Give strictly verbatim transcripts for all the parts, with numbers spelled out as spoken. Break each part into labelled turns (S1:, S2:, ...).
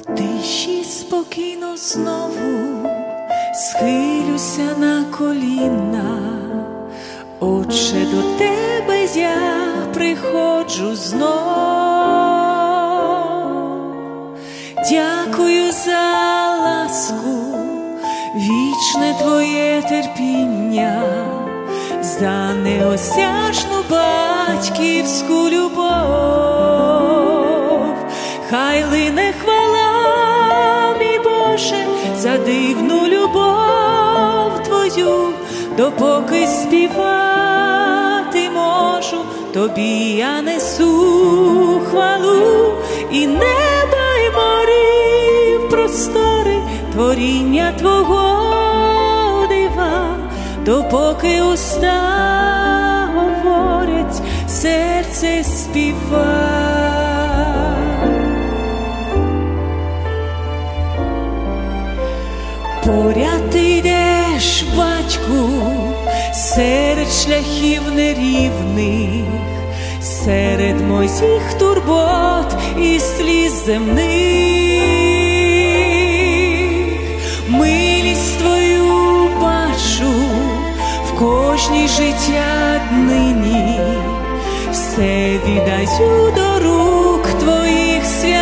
S1: тиші спокійно знову схилюся на коліна. Отче, до тебе я приходжу знов. Дякую за ласку, вічне твоє терпіння, за неосяжну батьківську любов. Хай лине хвала, мій Боже, за дивну любов твою, допоки співати можу, тобі я несу хвалу. І неба, й морів простори, творіння твого дива, допоки уста говорять, серце співа. Поряд ти йдеш, батьку, серед шляхів нерівних, серед моїх турбот і сліз земних. Милість твою бачу в кожній життя днині, все віддаю до рук твоїх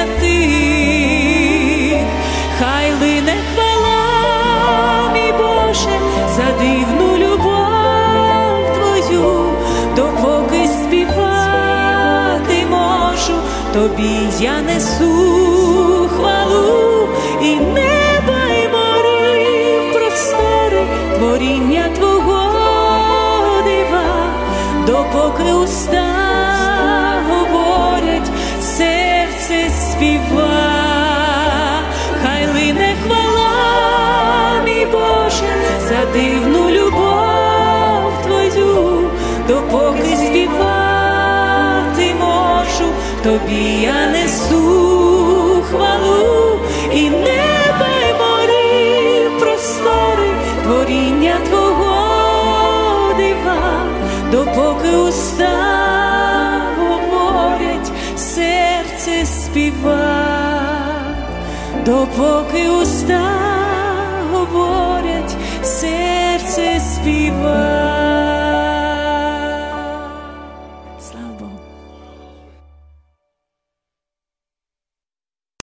S1: святих. Хай лине хвала, мій Боже, за дивну любов твою, допоки співати можу, тобі я несу хвалу. І неба, й морів простори, творіння твого дива, допоки уста говорять, серце співа. Хай лине хвала, мій Боже, за дивну любов твою, допоки співати можу, тобі я несу хвалу. І неба, й морів простори, творіння твого дива, допоки уста говорять, серце співа. Допоки уста говорять, серце співа.